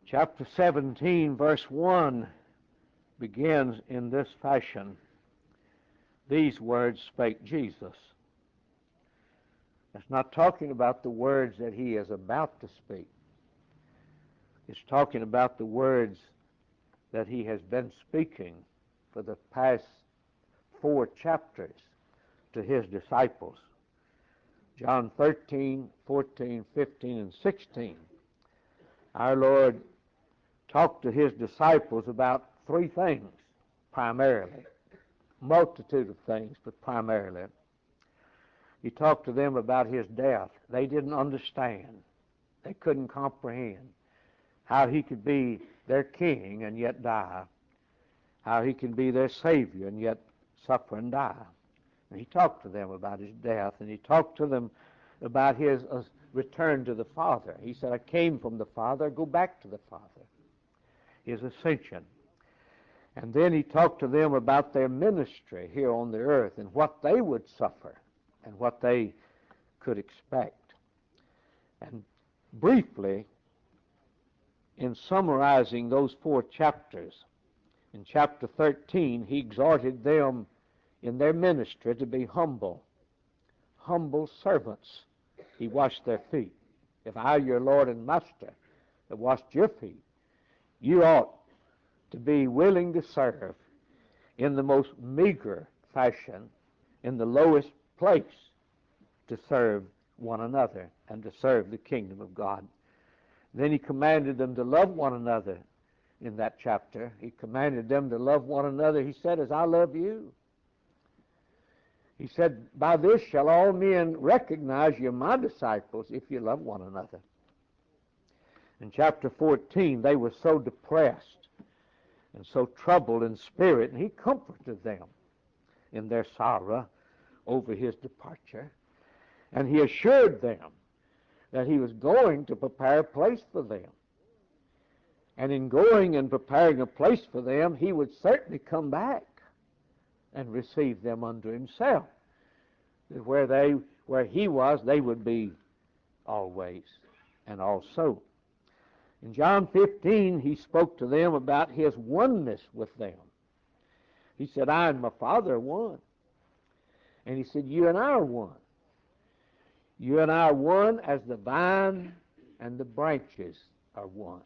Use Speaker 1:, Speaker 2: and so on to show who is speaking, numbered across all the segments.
Speaker 1: Chapter 17, verse 1 begins in this fashion. These words spake Jesus. It's not talking about the words that he is about to speak. It's talking about the words that he has been speaking for the past 4 chapters to his disciples. John 13, 14, 15, and 16. Our Lord talked to his disciples about 3 things, primarily. Multitude of things, but primarily. He talked to them about his death. They didn't understand. They couldn't comprehend how he could be their king and yet die, how he can be their Savior and yet suffer and die. And he talked to them about his death, and he talked to them about his return to the Father. He said, I came from the Father, go back to the Father. His ascension. And then he talked to them about their ministry here on the earth and what they would suffer and what they could expect. And briefly, in summarizing those 4 chapters, in chapter 13, he exhorted them in their ministry to be humble servants. He washed their feet. If I, your Lord and Master, have washed your feet, you ought to be willing to serve in the most meager fashion, in the lowest place, to serve one another and to serve the kingdom of God. Then he commanded them to love one another in that chapter. He commanded them to love one another. He said, as I love you. He said, by this shall all men recognize you're my disciples if you love one another. In chapter 14, they were so depressed and so troubled in spirit, and he comforted them in their sorrow over his departure. And he assured them that he was going to prepare a place for them. And in going and preparing a place for them, he would certainly come back and receive them unto himself. Where he was, they would be always and also. In John 15, he spoke to them about his oneness with them. He said, I and my Father are one. And he said, you and I are one. You and I are one as the vine and the branches are one.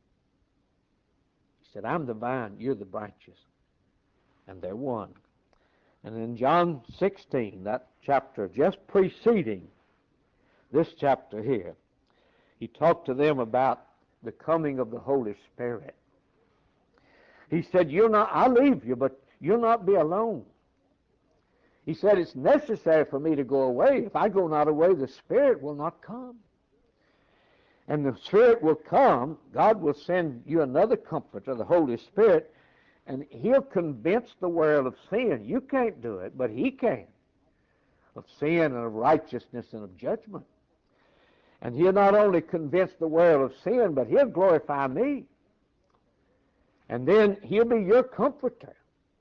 Speaker 1: He said, I'm the vine, you're the branches. And they're one. And in John 16, that chapter just preceding this chapter here, he talked to them about the coming of the Holy Spirit. He said, I'll leave you, but you'll not be alone. He said, it's necessary for me to go away. If I go not away, the Spirit will not come. And the Spirit will come. God will send you another comforter, the Holy Spirit, and he'll convince the world of sin. You can't do it, but he can. Of sin and of righteousness and of judgment. And he'll not only convince the world of sin, but he'll glorify me. And then he'll be your comforter.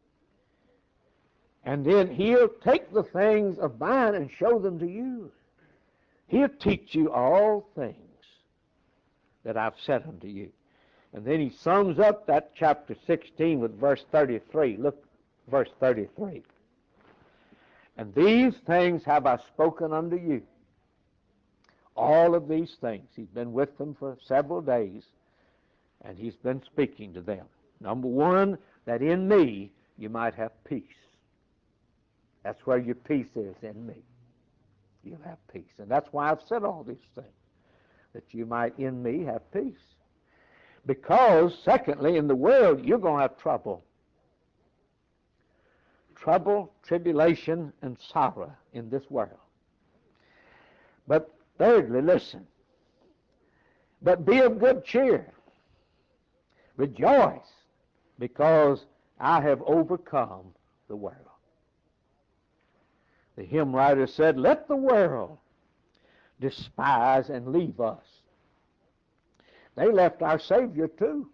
Speaker 1: And then he'll take the things of mine and show them to you. He'll teach you all things that I've said unto you. And then he sums up that chapter 16 with verse 33. Look, verse 33. And these things have I spoken unto you. All of these things. He's been with them for several days, and he's been speaking to them. Number 1, that in me you might have peace. That's where your peace is, in me. You'll have peace. And that's why I've said all these things, that you might in me have peace. Because, secondly, in the world, you're going to have trouble. Trouble, tribulation, and sorrow in this world. But thirdly, listen. But be of good cheer. Rejoice, because I have overcome the world. The hymn writer said, let the world despise and leave us. They left our Savior too.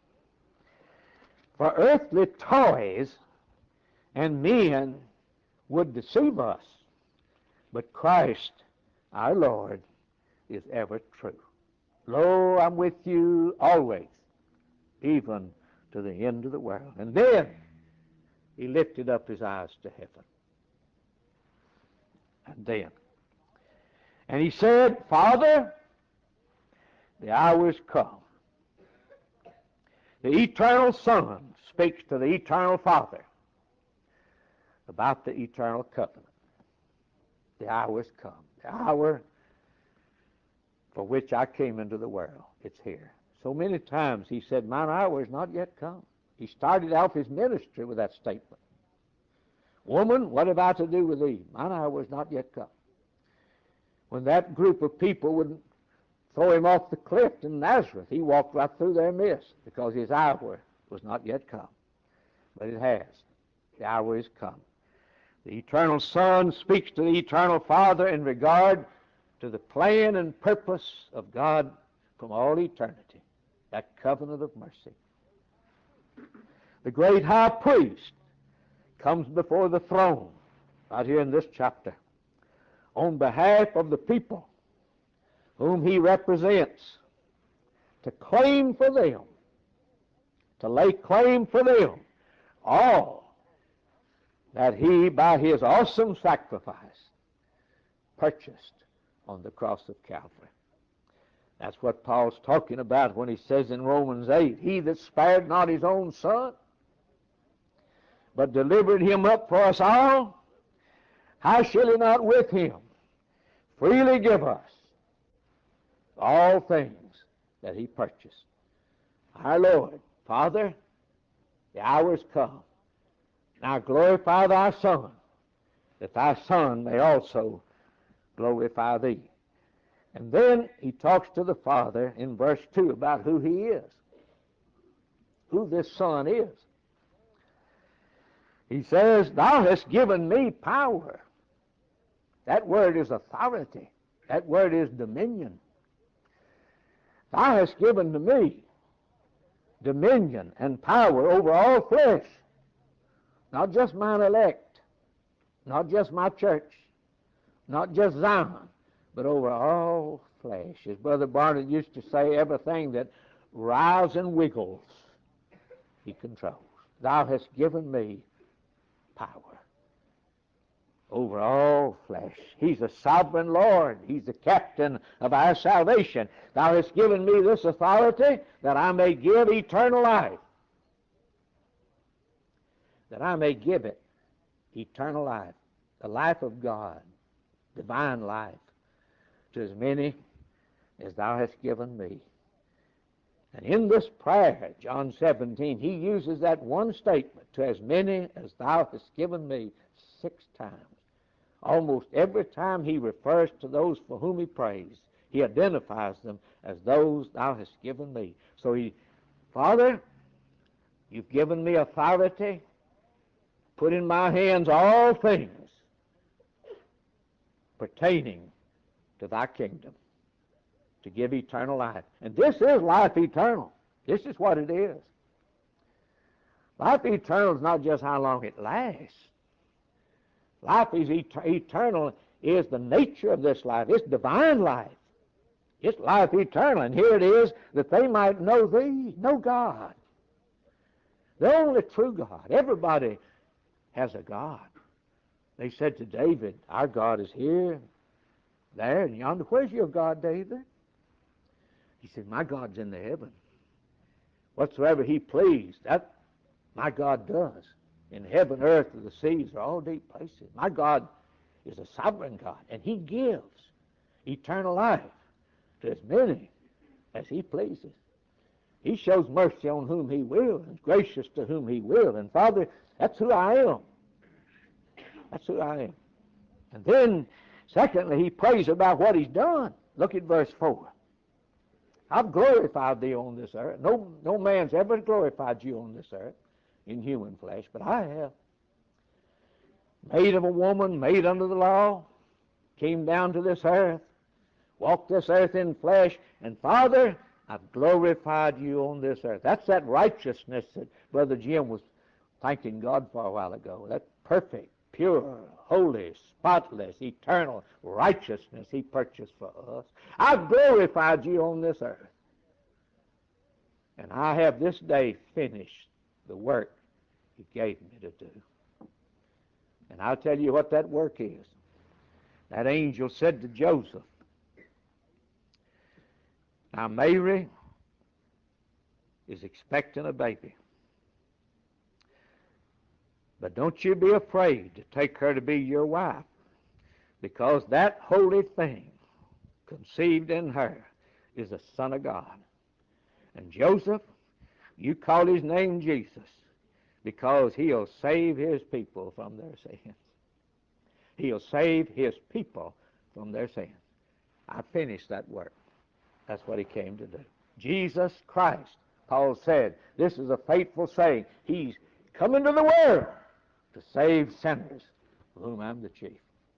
Speaker 1: For earthly toys and men would deceive us, but Christ, our Lord, is ever true. Lo, I'm with you always, even to the end of the world. And then he lifted up his eyes to heaven. And he said, Father, the hour is come. The eternal Son speaks to the eternal Father about the eternal covenant. The hour has come. The hour for which I came into the world. It's here. So many times he said, mine hour has not yet come. He started off his ministry with that statement. Woman, what have I to do with thee? Mine hour has not yet come. When that group of people would throw him off the cliff in Nazareth, he walked right through their midst because his hour was not yet come. But it has. The hour is come. The eternal Son speaks to the eternal Father in regard to the plan and purpose of God from all eternity, that covenant of mercy. The great high priest comes before the throne right here in this chapter on behalf of the people whom he represents, to claim for them, to lay claim for them all that he, by his awesome sacrifice, purchased on the cross of Calvary. That's what Paul's talking about when he says in Romans 8, he that spared not his own Son, but delivered him up for us all, how shall he not with him freely give us all things that he purchased? Our Lord, Father, the hour is come. Now glorify thy Son, that thy Son may also glorify thee. And then he talks to the Father in verse 2 about who he is, who this Son is. He says, thou hast given me power. That word is authority. That word is dominion. Thou hast given to me dominion and power over all flesh. Not just mine elect, not just my church, not just Zion, but over all flesh. As Brother Barnett used to say, everything that writhes and wiggles, he controls. Thou hast given me power over all flesh. He's a sovereign Lord. He's the captain of our salvation. Thou hast given me this authority that I may give eternal life. That I may give it eternal life, the life of God, divine life, to as many as thou hast given me. And in this prayer, John 17, he uses that one statement, to as many as thou hast given me, 6 times. Almost every time he refers to those for whom he prays, he identifies them as those thou hast given me. So Father, you've given me authority, put in my hands all things pertaining to thy kingdom, to give eternal life. And this is life eternal. This is what it is. Life eternal is not just how long it lasts. Life is eternal is the nature of this life. It's divine life. It's life eternal. And here it is, that they might know thee, know God, the only true God. Everybody has a God. They said to David, our God is here, there, and yonder. Where's your God, David? He said, my God's in the heaven. Whatsoever he pleased, that my God does. In heaven, earth, and the seas are all deep places. My God is a sovereign God, and he gives eternal life to as many as he pleases. He shows mercy on whom he will, and is gracious to whom he will. And Father, that's who I am. That's who I am. And then, secondly, he prays about what he's done. Look at verse 4. I've glorified thee on this earth. No man's ever glorified you on this earth in human flesh, but I have. Made of a woman, made under the law, came down to this earth, walked this earth in flesh, and Father, I've glorified you on this earth. That's that righteousness that Brother Jim was thanking God for a while ago. That perfect, pure, holy, spotless, eternal righteousness he purchased for us. I've glorified you on this earth. And I have this day finished the work he gave me to do. And I'll tell you what that work is. That angel said to Joseph, now Mary is expecting a baby. But don't you be afraid to take her to be your wife, because that holy thing conceived in her is the Son of God. And Joseph, you call his name Jesus, because he'll save his people from their sins. He'll save his people from their sins. I finished that work. That's what he came to do. Jesus Christ, Paul said, this is a faithful saying. He's come into the world to save sinners, of whom I'm the chief.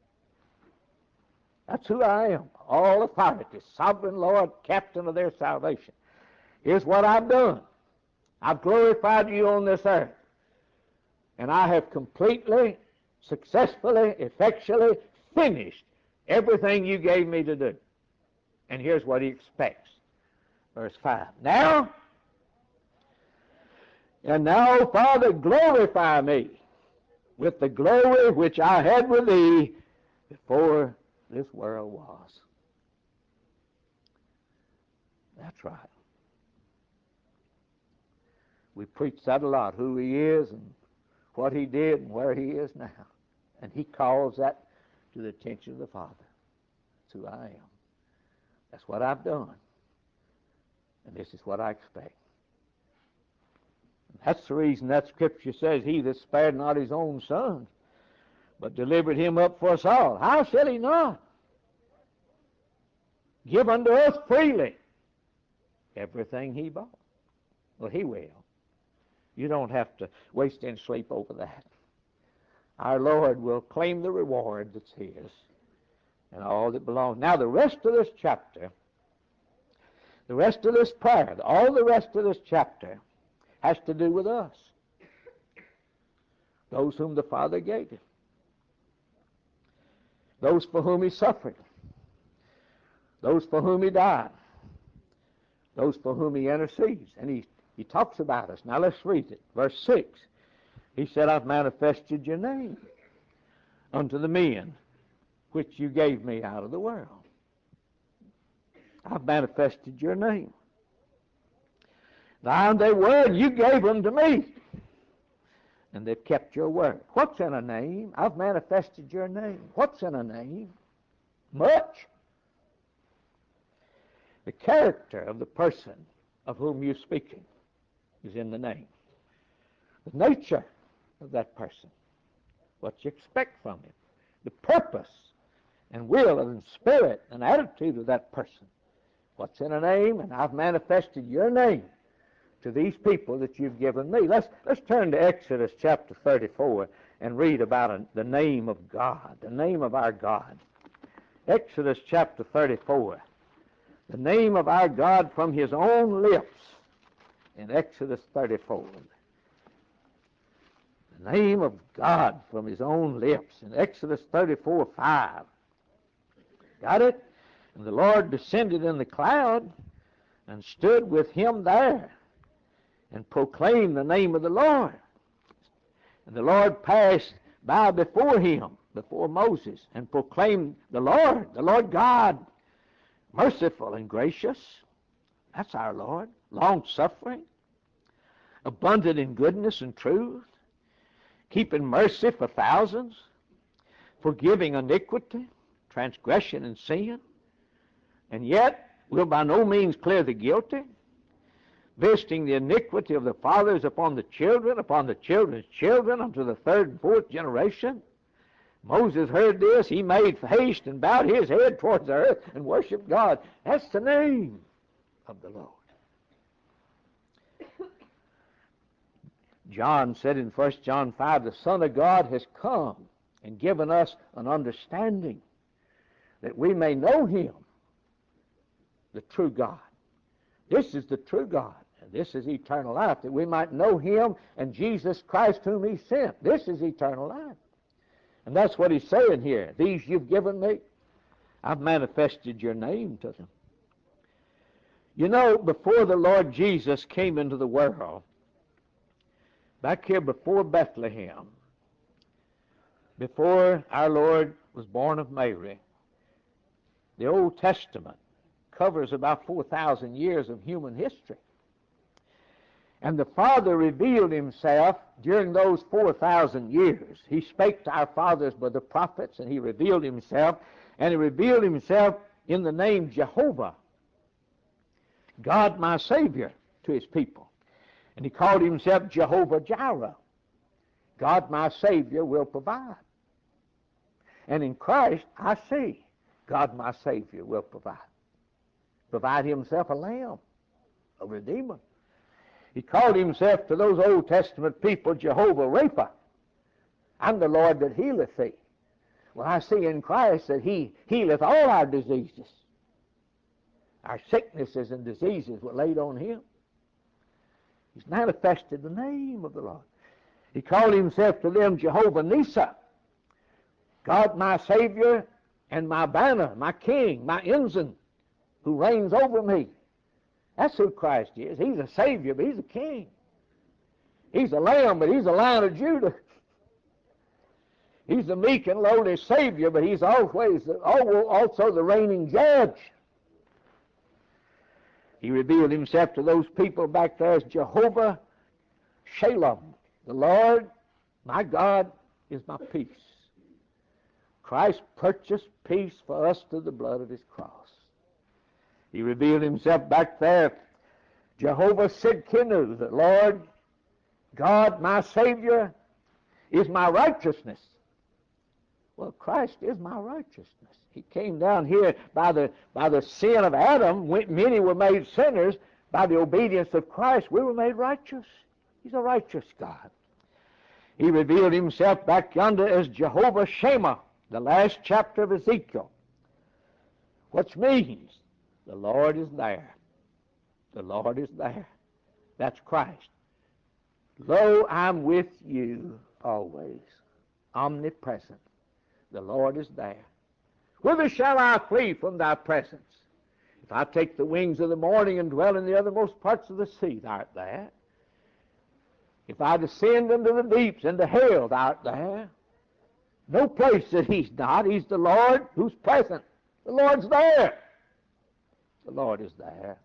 Speaker 1: That's who I am. All authority, sovereign Lord, captain of their salvation. Here's what I've done. I've glorified you on this earth. And I have completely, successfully, effectually finished everything you gave me to do. And here's what he expects. Verse 5. Now, Father, glorify me with the glory which I had with thee before this world was. That's right. We preach that a lot, who he is and what he did and where he is now. And he calls that to the attention of the Father. That's who I am. That's what I've done. And this is what I expect. And that's the reason that Scripture says, he that spared not his own son, but delivered him up for us all, how shall he not give unto us freely everything he bought? Well, he will. You don't have to waste any sleep over that. Our Lord will claim the reward that's his and all that belongs. Now, the rest of this chapter, the rest of this prayer, all the rest of this chapter has to do with us, those whom the Father gave him, those for whom he suffered, those for whom he died, those for whom he intercedes. And he talks about us. Now let's read it. Verse 6. He said, I've manifested your name unto the men which you gave me out of the world. I've manifested your name. Thine they were, and you gave them to me. And they've kept your word. What's in a name? I've manifested your name. What's in a name? Much. The character of the person of whom you're speaking is in the name. The nature of that person. What you expect from him. The purpose and will and spirit and attitude of that person. What's in a name? And I've manifested your name to these people that you've given me. Let's turn to Exodus chapter 34 and read about the name of God, the name of our God. Exodus chapter 34. The name of our God from his own lips in Exodus 34. The name of God from his own lips in Exodus 34:5. Got it? And the Lord descended in the cloud and stood with him there and proclaimed the name of the Lord. And the Lord passed by before him, before Moses, and proclaimed the Lord God, merciful and gracious. That's our Lord. Long-suffering, abundant in goodness and truth, keeping mercy for thousands, forgiving iniquity, transgression, and sin, and yet will by no means clear the guilty, visiting the iniquity of the fathers upon the children's children, unto the third and fourth generation. Moses heard this. He made haste and bowed his head towards the earth and worshiped God. That's the name of the Lord. John said in 1 John 5, the Son of God has come and given us an understanding that we may know him, the true God. This is the true God, and this is eternal life, that we might know him and Jesus Christ whom he sent. This is eternal life. And that's what he's saying here. These you've given me, I've manifested your name to them. You know, before the Lord Jesus came into the world, back here before Bethlehem, before our Lord was born of Mary, the Old Testament covers about 4,000 years of human history. And the Father revealed himself during those 4,000 years. He spake to our fathers by the prophets, and he revealed himself. And he revealed himself in the name Jehovah, God my Savior, to his people. And he called himself Jehovah Jireh. God my Savior will provide. And in Christ I see God my Savior will provide. Provide himself a lamb, a redeemer. He called himself to those Old Testament people Jehovah Rapha. I'm the Lord that healeth thee. Well, I see in Christ that he healeth all our diseases. Our sicknesses and diseases were laid on him. He's manifested the name of the Lord. He called himself to them Jehovah Nisa, God my Savior and my banner, my king, my ensign, who reigns over me. That's who Christ is. He's a Savior, but he's a king. He's a lamb, but he's a Lion of Judah. He's the meek and lowly Savior, but he's also the reigning judge. He revealed himself to those people back there as Jehovah Shalom. The Lord, my God, is my peace. Christ purchased peace for us through the blood of his cross. He revealed himself back there, Jehovah Sidkenu, the Lord, God, my Savior, is my righteousness. Well, Christ is my righteousness. He came down here by the sin of Adam. Many were made sinners. By the obedience of Christ, we were made righteous. He's a righteous God. He revealed himself back yonder as Jehovah Shammah, the last chapter of Ezekiel, which means the Lord is there. The Lord is there. That's Christ. Lo, I'm with you always, omnipresent. The Lord is there. Whither shall I flee from thy presence? If I take the wings of the morning and dwell in the uttermost parts of the sea, thou art there. If I descend into the deeps, into hell, thou art there. No place that he's not. He's the Lord who's present. The Lord's there. The Lord is there.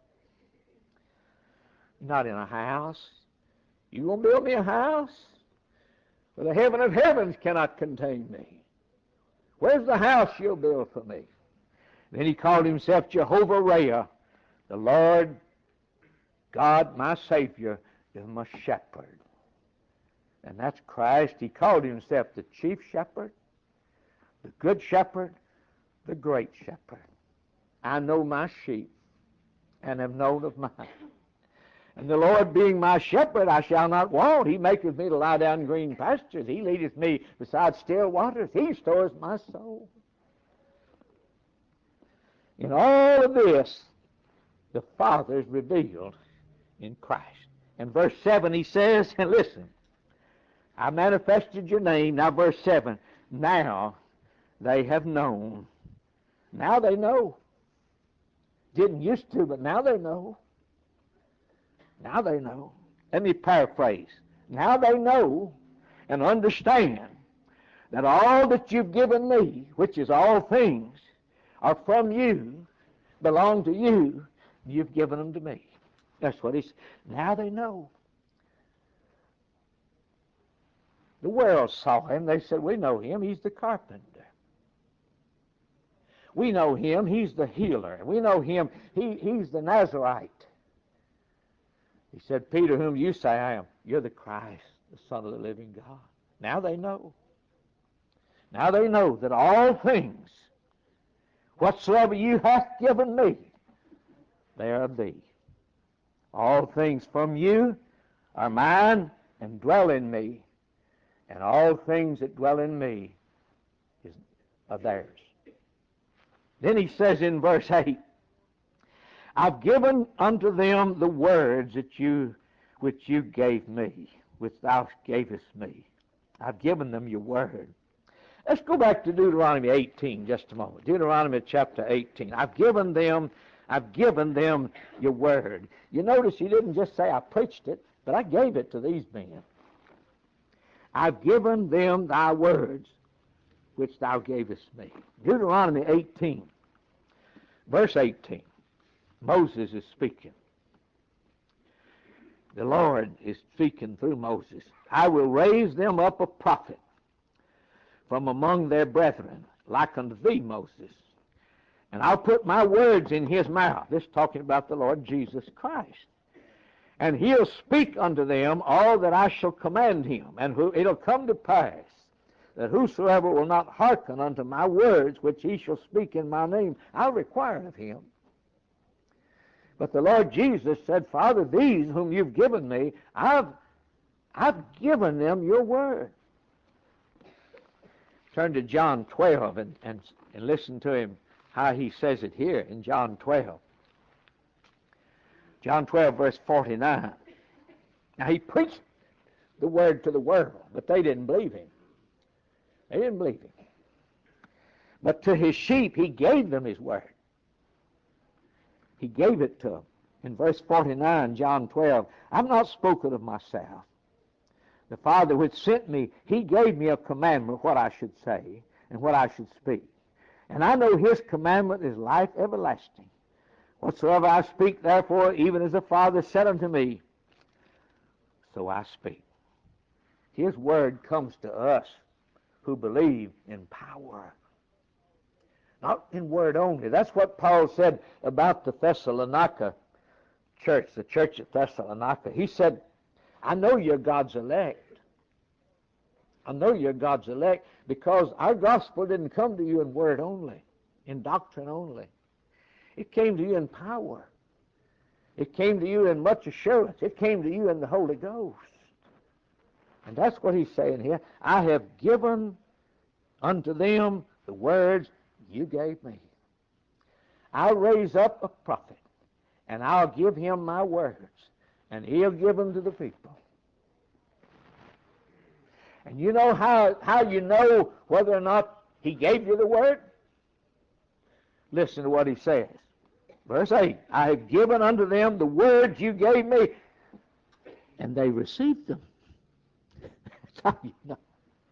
Speaker 1: Not in a house. You going to build me a house? For the heaven of heavens cannot contain me. Where's the house you'll build for me? Then he called himself Jehovah Rhea, the Lord, God, my Savior, is my shepherd. And that's Christ. He called himself the chief shepherd, the good shepherd, the great shepherd. I know my sheep, and have known of mine. And the Lord being my shepherd, I shall not want. He maketh me to lie down in green pastures. He leadeth me beside still waters. He restores my soul. In all of this, the Father is revealed in Christ. In verse 7 he says, and listen, I manifested your name. Now verse 7, now they have known. Now they know. Didn't used to, but now they know. Now they know. Let me paraphrase. Now they know and understand that all that you've given me, which is all things, are from you, belong to you, you've given them to me. That's what he said. Now they know. The world saw him. They said, we know him. He's the carpenter. We know him. He's the healer. We know him. He's the Nazarite. He said, Peter, whom you say I am, you're the Christ, the Son of the living God. Now they know. Now they know that all things, whatsoever you hath given me, they are of thee. All things from you are mine and dwell in me, and all things that dwell in me are theirs. Then he says in verse 8, I've given unto them the words which you gave me, which thou gavest me. I've given them your word. Let's go back to Deuteronomy 18 just a moment. Deuteronomy chapter 18. I've given them I've given them your word. You notice he didn't just say, I preached it, but I gave it to these men. I've given them thy words, which thou gavest me. Deuteronomy 18, verse 18. Moses is speaking. The Lord is speaking through Moses. I will raise them up a prophet from among their brethren, like unto thee, Moses. And I'll put my words in his mouth. This is talking about the Lord Jesus Christ. And he'll speak unto them all that I shall command him. And it'll come to pass that whosoever will not hearken unto my words, which he shall speak in my name, I'll require of him. But the Lord Jesus said, Father, these whom you've given me, I've given them your word. Turn to John 12 and listen to him how he says it here in John 12. John 12, verse 49. Now, he preached the word to the world, but they didn't believe him. They didn't believe him. But to his sheep, he gave them his word. He gave it to them. In verse 49, John 12, I'm not spoken of myself. The Father which sent me, he gave me a commandment what I should say and what I should speak. And I know his commandment is life everlasting. Whatsoever I speak, therefore, even as the Father said unto me, so I speak. His word comes to us who believe in power, not in word only. That's what Paul said about the Thessalonica church, the church at Thessalonica. He said, I know you're God's elect. I know you're God's elect because our gospel didn't come to you in word only, in doctrine only. It came to you in power. It came to you in much assurance. It came to you in the Holy Ghost. And that's what he's saying here. I have given unto them the words you gave me. I'll raise up a prophet, and I'll give him my words, and he'll give them to the people. And you know how you know whether or not he gave you the word? Listen to what he says. Verse 8, I have given unto them the words you gave me, and they received them. That's how you know.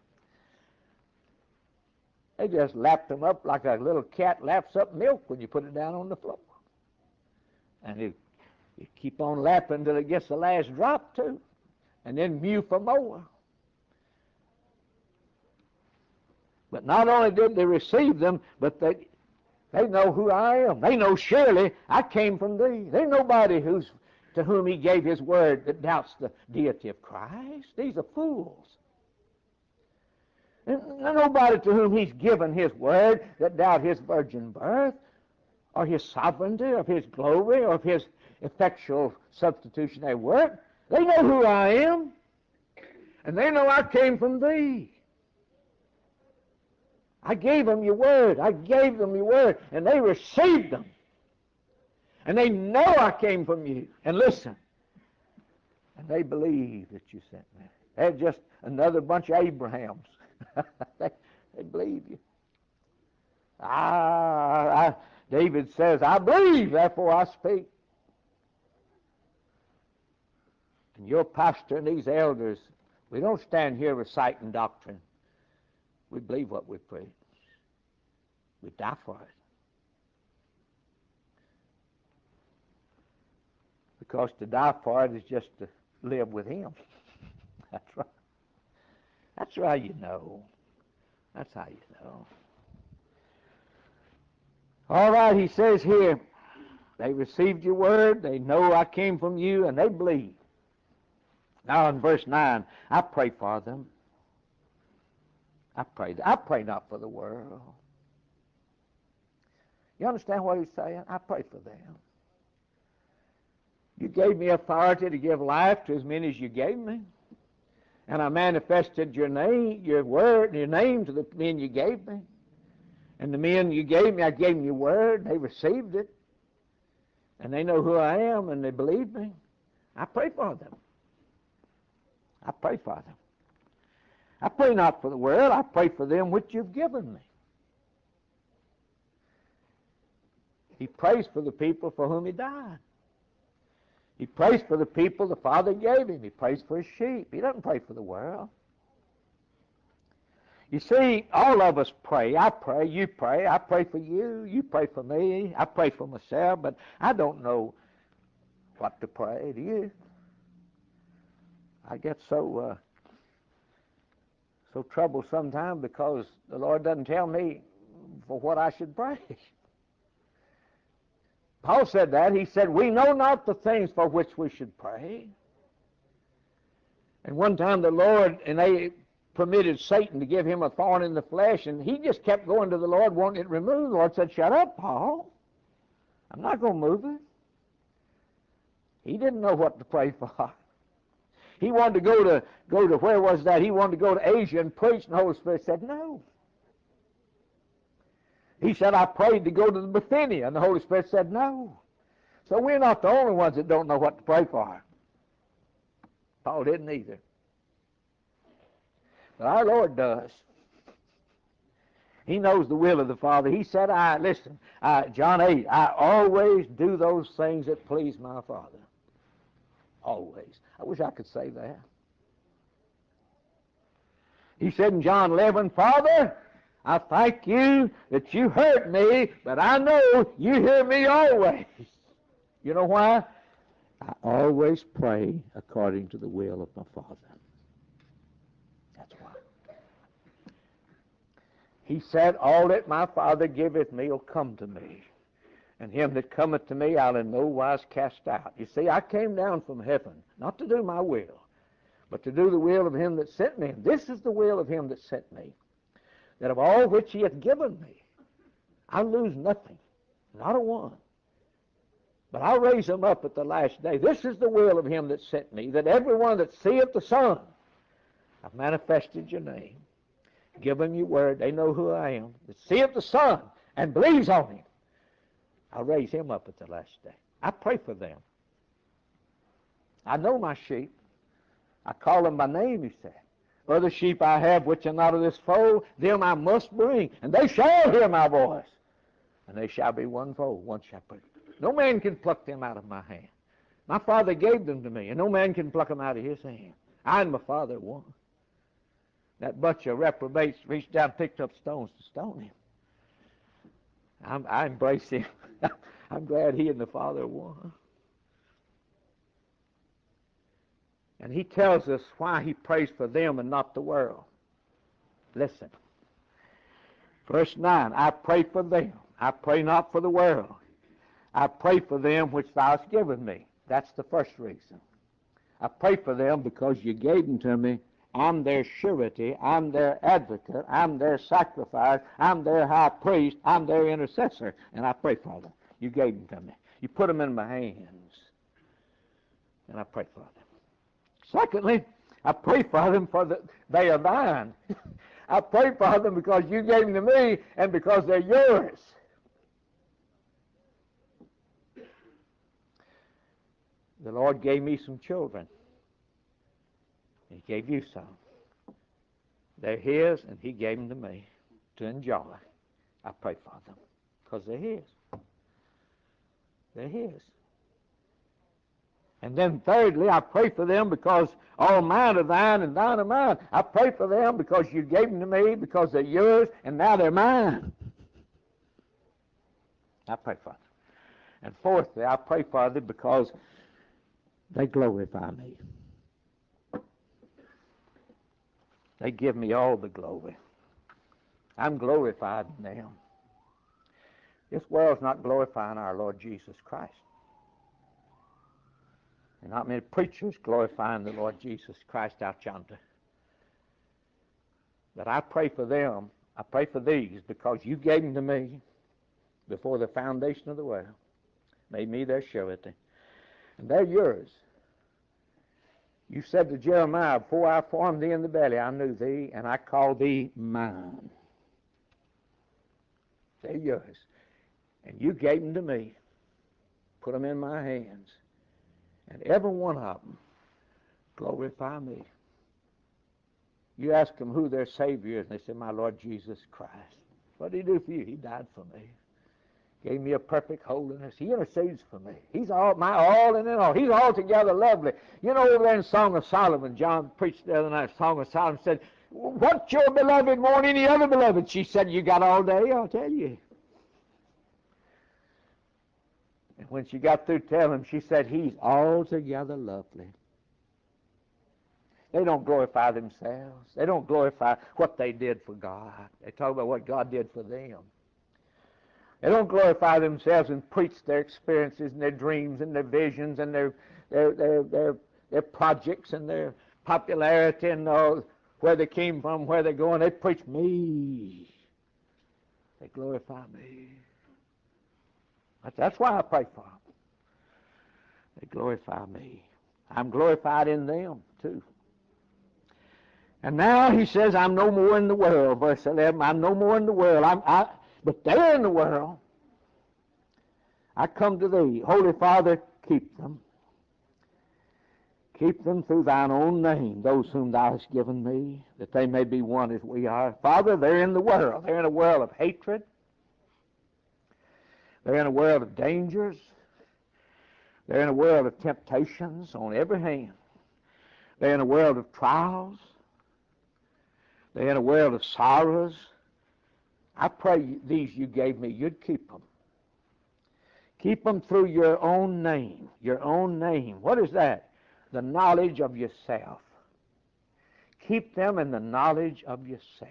Speaker 1: They just lapped them up like a little cat laps up milk when you put it down on the floor. And you keep on lapping until it gets the last drop, too, and then mew for more. But not only did they receive them, but they know who I am. They know surely I came from thee. There's nobody to whom he gave his word that doubts the deity of Christ. These are fools. There's nobody to whom he's given his word that doubt his virgin birth or his sovereignty, or his glory, or his effectual substitutionary work. They know who I am, and they know I came from thee. I gave them your word. I gave them your word, and they received them. And they know I came from you. And listen, and they believe that you sent me. They're just another bunch of Abrahams. they believe you. David says, I believe, therefore I speak. And your pastor and these elders, we don't stand here reciting doctrine. We believe what we preach. We die for it. Because to die for it is just to live with him. That's right. That's how you know. That's how you know. All right, he says here, they received your word, they know I came from you, and they believe. Now in verse 9, I pray for them. I pray not for the world. You understand what he's saying? I pray for them. You gave me authority to give life to as many as you gave me. And I manifested your name, your word, your name to the men you gave me. And the men you gave me, I gave them your word. They received it. And they know who I am, and they believe me. I pray for them. I pray for them. I pray not for the world. I pray for them which you've given me. He prays for the people for whom he died. He prays for the people the Father gave him. He prays for his sheep. He doesn't pray for the world. You see, all of us pray. I pray, you pray. I pray for you. You pray for me. I pray for myself, but I don't know what to pray. Do you? I get so troubled sometimes because the Lord doesn't tell me for what I should pray. Paul said that. He said, we know not the things for which we should pray. And one time the Lord, and they permitted Satan to give him a thorn in the flesh, and he just kept going to the Lord, wanting it removed. The Lord said, shut up, Paul. I'm not going to move it. He didn't know what to pray for. He wanted to go to where was that? He wanted to go to Asia and preach, and the Holy Spirit said, no. He said, I prayed to go to the Bithynia, and the Holy Spirit said, no. So we're not the only ones that don't know what to pray for. Paul didn't either. But our Lord does. He knows the will of the Father. He said, John 8, I always do those things that please my Father. Always. I wish I could say that. He said in John 11, Father, I thank you that you heard me, but I know you hear me always. You know why? I always pray according to the will of my Father. That's why. He said, all that my Father giveth me will come to me, and him that cometh to me I'll in no wise cast out. You see, I came down from heaven, not to do my will, but to do the will of him that sent me. And this is the will of him that sent me, that of all which he hath given me, I lose nothing, not a one. But I'll raise them up at the last day. This is the will of him that sent me, that everyone that seeth the Son, I've manifested your name, give them your word, they know who I am, that seeth the Son and believes on him, I'll raise him up at the last day. I pray for them. I know my sheep. I call them by name, he said. Other sheep I have which are not of this fold, them I must bring, and they shall hear my voice, and they shall be one fold, one shepherd. No man can pluck them out of my hand. My Father gave them to me, and no man can pluck them out of his hand. I and my Father are one. That bunch of reprobates reached down and picked up stones to stone him. I embrace him. I'm glad he and the Father are one. And he tells us why he prays for them and not the world. Listen. Verse 9, I pray for them. I pray not for the world. I pray for them which thou hast given me. That's the first reason. I pray for them because you gave them to me. I'm their surety. I'm their advocate. I'm their sacrifice. I'm their high priest. I'm their intercessor. And I pray for them. You gave them to me. You put them in my hands. And I pray for them. Secondly, I pray for them they are thine. I pray for them because you gave them to me and because they're yours. The Lord gave me some children. He gave you some. They're his, and he gave them to me to enjoy. I pray for them because they're his. They're his. And then thirdly, I pray for them because all mine are thine and thine are mine. I pray for them because you gave them to me, because they're yours, and now they're mine. I pray for them. And fourthly, I pray for them because they glorify me. They give me all the glory. I'm glorified in them. This world's not glorifying our Lord Jesus Christ. And not many preachers glorifying the Lord Jesus Christ out yonder. But I pray for them. I pray for these because you gave them to me before the foundation of the world. Made me their surety. And they're yours. You said to Jeremiah, before I formed thee in the belly, I knew thee, and I called thee mine. They're yours. And you gave them to me. Put them in my hands. And every one of them glorify me. You ask them who their Savior is, and they say, my Lord Jesus Christ. What did he do for you? He died for me. Gave me a perfect holiness. He intercedes for me. He's all my all and in all. He's altogether lovely. You know, over there in Song of Solomon, John preached the other night, Song of Solomon, said, what's your beloved more than any other beloved? She said, you got all day, I'll tell you. And when she got through telling him, she said, he's altogether lovely. They don't glorify themselves. They don't glorify what they did for God. They talk about what God did for them. They don't glorify themselves and preach their experiences and their dreams and their visions and their projects and their popularity and where they came from, where they're going. They preach me. They glorify me. That's why I pray for them. They glorify me. I'm glorified in them too. And now he says, I'm no more in the world. Verse 11, I'm no more in the world. But they're in the world. I come to thee. Holy Father, keep them. Keep them through thine own name, those whom thou hast given me, that they may be one as we are. Father, they're in the world. They're in a world of hatred. They're in a world of dangers. They're in a world of temptations on every hand. They're in a world of trials. They're in a world of sorrows. I pray these you gave me, you'd keep them. Keep them through your own name. Your own name. What is that? The knowledge of yourself. Keep them in the knowledge of yourself.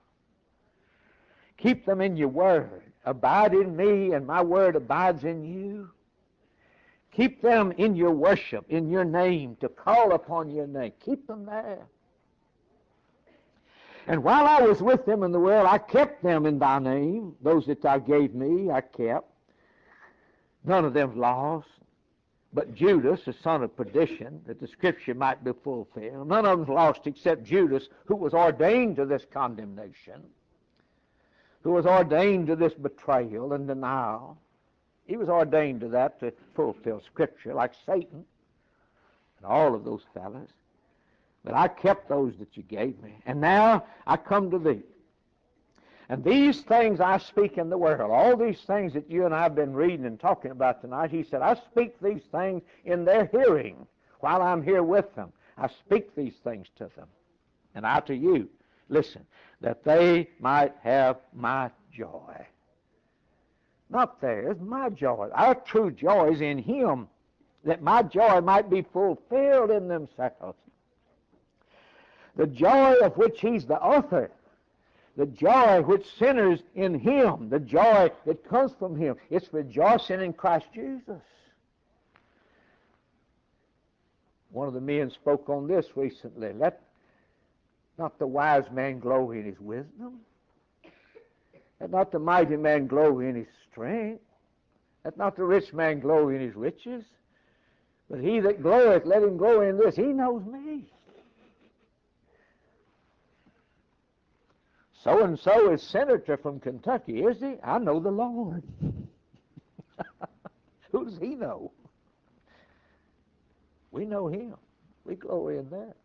Speaker 1: Keep them in your word. Abide in me, and my word abides in you. Keep them in your worship, in your name, to call upon your name. Keep them there. And while I was with them in the world, I kept them in thy name. Those that thou gave me, I kept. None of them's lost, but Judas, the son of perdition, that the scripture might be fulfilled. None of them's lost except Judas, who was ordained to this condemnation, who was ordained to this betrayal and denial. He was ordained to that to fulfill scripture, like Satan and all of those fellows. But I kept those that you gave me. And now I come to thee. And these things I speak in the world, all these things that you and I have been reading and talking about tonight, he said, I speak these things in their hearing while I'm here with them. I speak these things to them. And I to you, listen, that they might have my joy. Not theirs, my joy. Our true joy is in him, that my joy might be fulfilled in themselves. The joy of which he's the author. The joy which sinners in him. The joy that comes from him. It's rejoicing in Christ Jesus. One of the men spoke on this recently. Let not the wise man glory in his wisdom. Let not the mighty man glory in his strength. Let not the rich man glory in his riches. But he that glorieth, let him glory in this. He knows me. So-and-so is senator from Kentucky, is he? I know the Lord. Who does he know? We know him. We glory in that.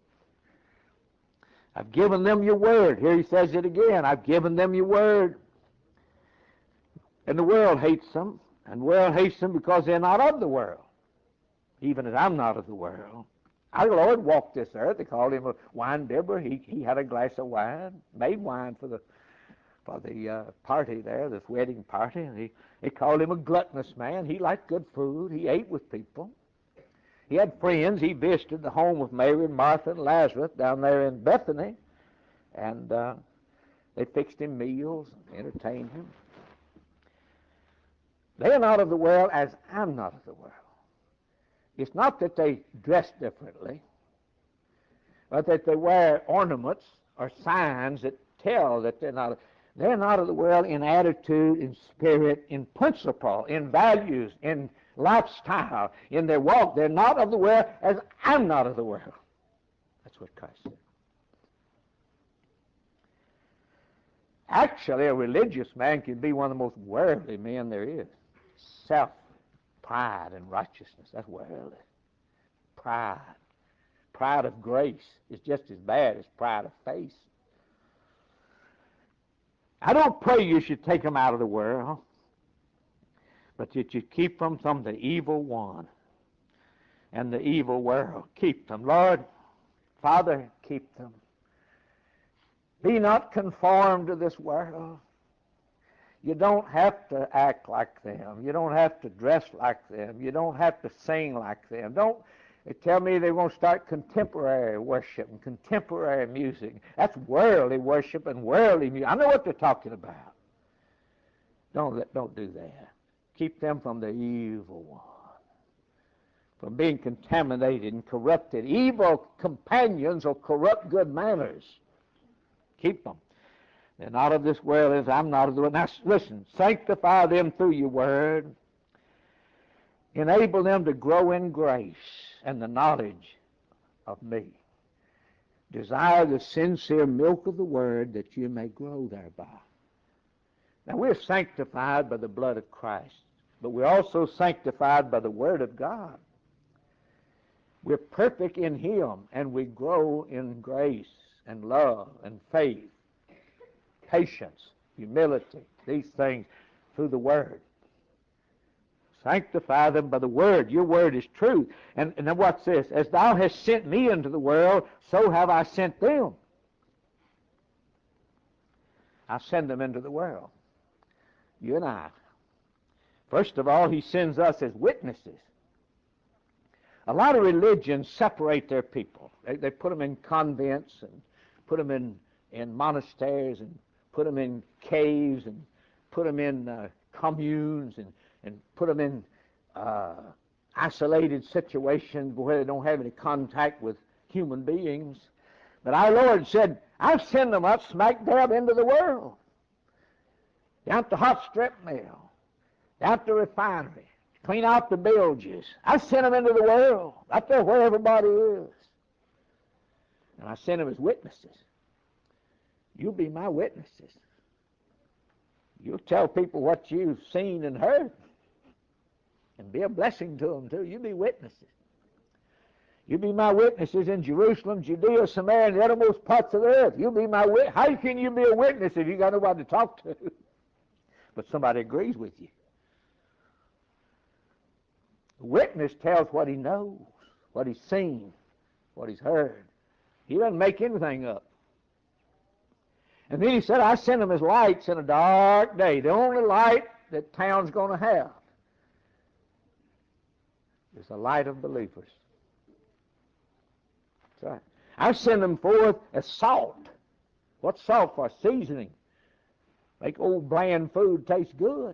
Speaker 1: I've given them your word. Here he says it again. I've given them your word. And the world hates them. And the world hates them because they're not of the world. Even as I'm not of the world. Our Lord walked this earth. They called him a wine bibber. He had a glass of wine, made wine for the party there, this wedding party. And they called him a gluttonous man. He liked good food. He ate with people. He had friends. He visited the home of Mary, Martha, and Lazarus down there in Bethany. And they fixed him meals, entertained him. They're not of the world as I'm not of the world. It's not that they dress differently, but that they wear ornaments or signs that tell that they're not of the world in attitude, in spirit, in principle, in values, in lifestyle, in their walk. They're not of the world as I'm not of the world. That's what Christ said. Actually, a religious man can be one of the most worldly men there is. Pride and righteousness, that's worldly. Pride of grace is just as bad as pride of faith. I don't pray you should take them out of the world. but that you keep them from the evil one and the evil world. Keep them. Lord, Father, keep them. Be not conformed to this world. You don't have to act like them. You don't have to dress like them. You don't have to sing like them. Don't they tell me they're going to start contemporary worship and contemporary music. That's worldly worship and worldly music. I know what they're talking about. Don't do that. Keep them from the evil one, from being contaminated and corrupted. Evil companions will corrupt good manners. Keep them. They're not of this world as I'm not of the world. Now listen, sanctify them through your word. Enable them to grow in grace and the knowledge of me. Desire the sincere milk of the word that you may grow thereby. Now we're sanctified by the blood of Christ, but we're also sanctified by the word of God. We're perfect in him, and we grow in grace and love and faith, patience, humility, these things through the word. Sanctify them by the word. Your word is truth. And then what's this? As thou hast sent me into the world, so have I sent them. I send them into the world. You and I. First of all, he sends us as witnesses. A lot of religions separate their people. They put them in convents and put them in monasteries and put them in caves and put them in communes and put them in isolated situations where they don't have any contact with human beings. But our Lord said, I've sent them up smack dab into the world. Down at the hot strip mill, down at the refinery, clean out the bilges. I sent them into the world, out there where everybody is. And I sent them as witnesses. You'll be my witnesses. You'll tell people what you've seen and heard. And be a blessing to them, too. You be witnesses. You be my witnesses in Jerusalem, Judea, Samaria, and the uttermost parts of the earth. You be my witness. How can you be a witness if you got nobody to talk to? But somebody agrees with you. The witness tells what he knows, what he's seen, what he's heard. He doesn't make anything up. And then he said, I sent them as lights in a dark day. The only light that town's going to have is the light of believers. That's right. I send them forth as salt. What's salt for? Seasoning. Make old bland food taste good.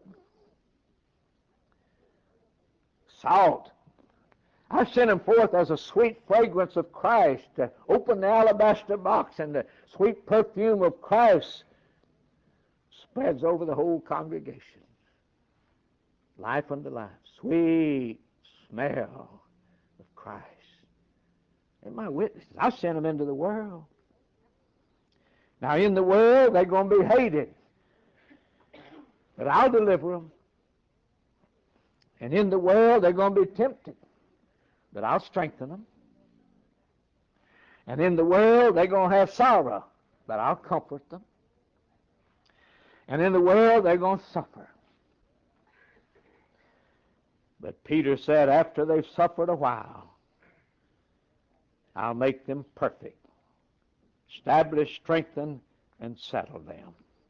Speaker 1: Salt. I sent them forth as a sweet fragrance of Christ to open the alabaster box, and the sweet perfume of Christ spreads over the whole congregation. Life unto life. Sweet smell of Christ. They're my witnesses. I sent them into the world. Now in the world, they're going to be hated. But I'll deliver them. And in the world, they're going to be tempted. But I'll strengthen them. And in the world, they're going to have sorrow. But I'll comfort them. And in the world, they're going to suffer. But Peter said, after they've suffered a while, I'll make them perfect, establish, strengthen, and settle them.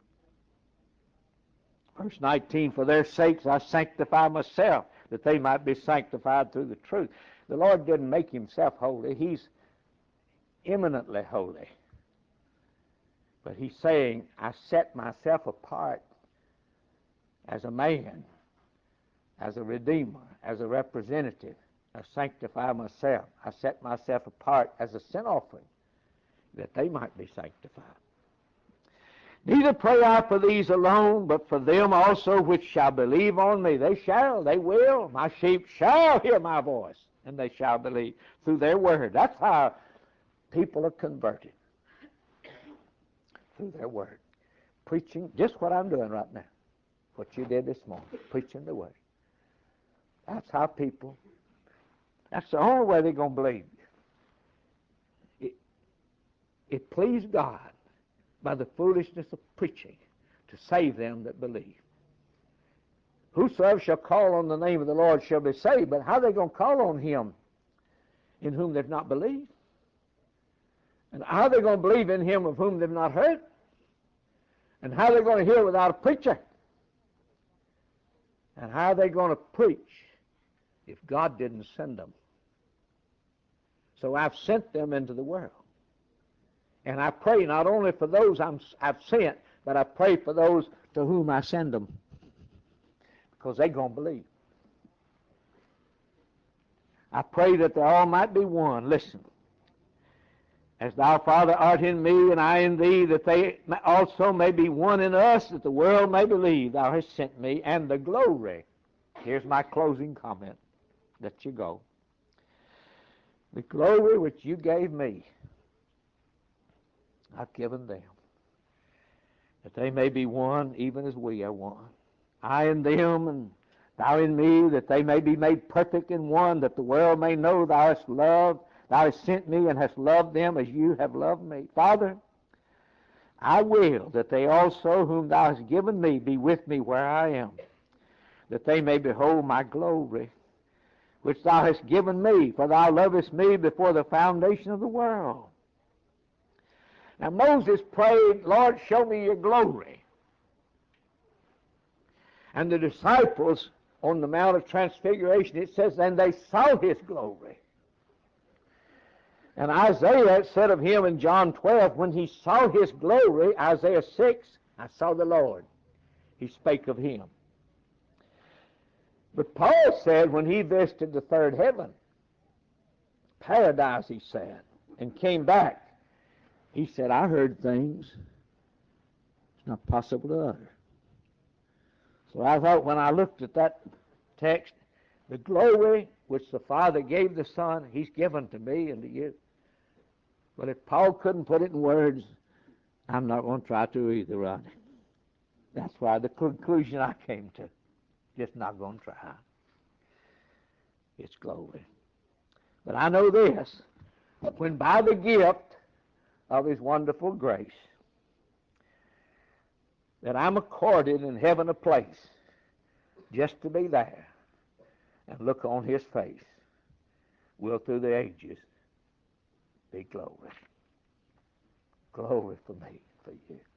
Speaker 1: Verse 19, for their sakes I sanctify myself, that they might be sanctified through the truth. The Lord didn't make himself holy. He's eminently holy. But he's saying, I set myself apart as a man, as a redeemer, as a representative. I sanctify myself. I set myself apart as a sin offering, that they might be sanctified. Neither pray I for these alone, but for them also which shall believe on me. They will. My sheep shall hear my voice, and they shall believe through their word. That's how people are converted. Through their word. Preaching, just what I'm doing right now. What you did this morning, preaching the word. That's how people, that's the only way they're going to believe. It pleased God by the foolishness of preaching to save them that believe. Whosoever shall call on the name of the Lord shall be saved. But how are they going to call on him in whom they've not believed? And how are they going to believe in him of whom they've not heard? And how are they going to hear without a preacher? And how are they going to preach if God didn't send them? So I've sent them into the world. And I pray not only for those I've sent, but I pray for those to whom I send them. Because they're going to believe. I pray that they all might be one. Listen. As thou, Father, art in me, and I in thee, that they also may be one in us, that the world may believe thou hast sent me, and the glory. Here's my closing comment. Let you go. The glory which you gave me, I've given them, that they may be one even as we are one. I in them, and thou in me, that they may be made perfect in one, that the world may know thou hast loved, thou hast sent me and hast loved them as you have loved me. Father, I will that they also whom thou hast given me be with me where I am, that they may behold my glory, which thou hast given me, for thou lovest me before the foundation of the world. Now Moses prayed, Lord, show me your glory. And the disciples on the Mount of Transfiguration, it says, and they saw his glory. And Isaiah said of him in John 12, when he saw his glory, Isaiah 6, I saw the Lord. He spake of him. But Paul said when he visited the third heaven, paradise, he said, and came back, he said, I heard things it's not possible to utter. So I thought when I looked at that text, the glory which the Father gave the Son, he's given to me and to you. But if Paul couldn't put it in words, I'm not going to try to either, Rodney. That's why the conclusion I came to. Just not going to try. It's glory. But I know this, when by the gift of his wonderful grace, that I'm accorded in heaven a place just to be there and look on his face, will through the ages be glory. Glory for me, for you.